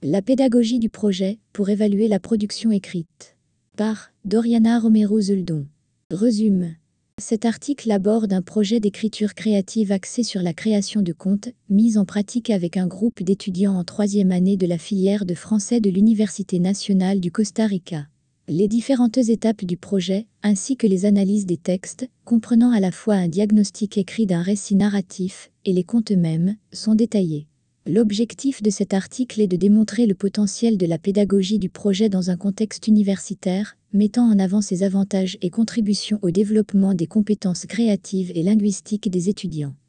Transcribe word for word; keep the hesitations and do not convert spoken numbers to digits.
La pédagogie du projet pour évaluer la production écrite. Par Doriana Romero Zuldon. Résume. Cet article aborde un projet d'écriture créative axé sur la création de contes, mis en pratique avec un groupe d'étudiants en troisième année de la filière de français de l'Université nationale du Costa Rica. Les différentes étapes du projet, ainsi que les analyses des textes, comprenant à la fois un diagnostic écrit d'un récit narratif et les contes eux-mêmes, sont détaillés. L'objectif de cet article est de démontrer le potentiel de la pédagogie du projet dans un contexte universitaire, mettant en avant ses avantages et contributions au développement des compétences créatives et linguistiques des étudiants.